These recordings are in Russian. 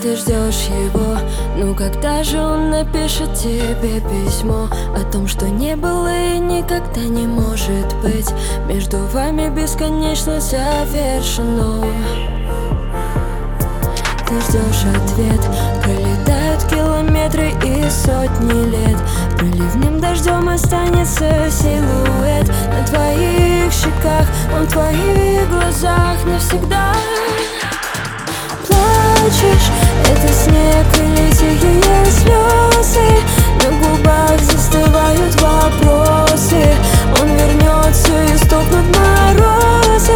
Ты ждешь его, ну когда же он напишет тебе письмо о том, что не было и никогда не может быть между вами бесконечно завершено. Ты ждешь ответ, пролетают километры и сотни лет. Проливным дождем останется силуэт на твоих щеках, он в твоих глазах навсегда. Плачешь, это снег или тихие слезы, на губах застывают вопросы. Он вернется и стукнут морозы.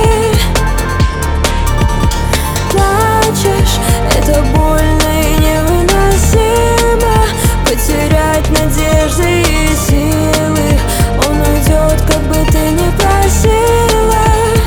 Плачешь, это больно и невыносимо, потерять надежды и силы. Он уйдет, как бы ты ни просила.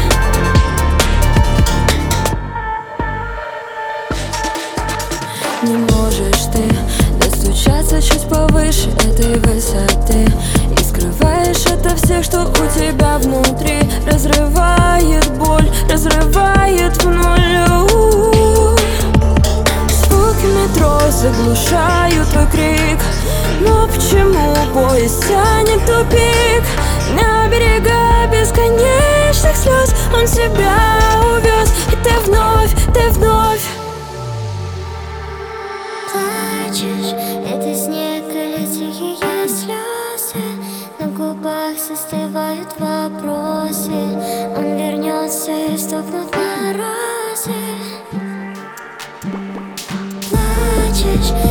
Не можешь ты достучаться чуть повыше этой высоты и скрываешь это всех, что у тебя внутри. Разрывает боль, разрывает в нуль. Звуки метро заглушают твой крик. Но почему поезд тянет тупик? На берега бесконечных слез он тебя увез, и ты вновь Плачешь, это снег или тихие слезы, на губах застывают вопросы. Он вернется и стукнут морозы. Плачешь,